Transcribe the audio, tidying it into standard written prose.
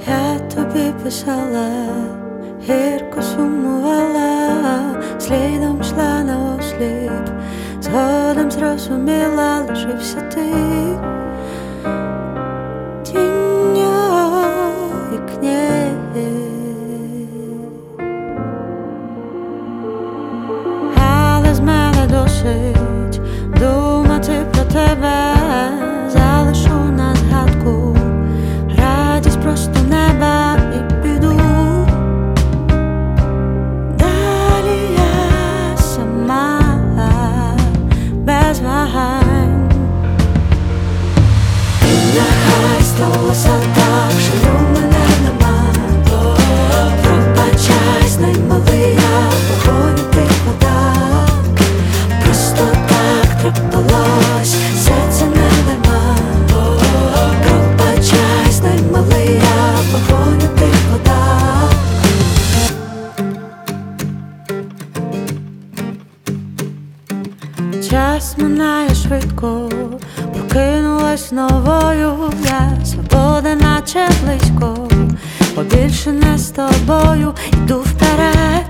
Я тобі писала, гірко сумувала, слідом йшла наосліп, згодом зрозуміла, лишився ти тінню вікні. Але з мене досить думати про тебе, залишу на згадку радість просто неба і піду. Далі я сама, без вагань. І нехай сталося так, що у мене нема. Пробачай, знай, малий, я вогонь у тих водах. Просто так трапилось, серця не нема. Пробачай, знай, малий, я вогонь у тих водах. Час минає швидко, прокинулась новою. Я свобода наче близько, побільше не з тобою. Йду вперед,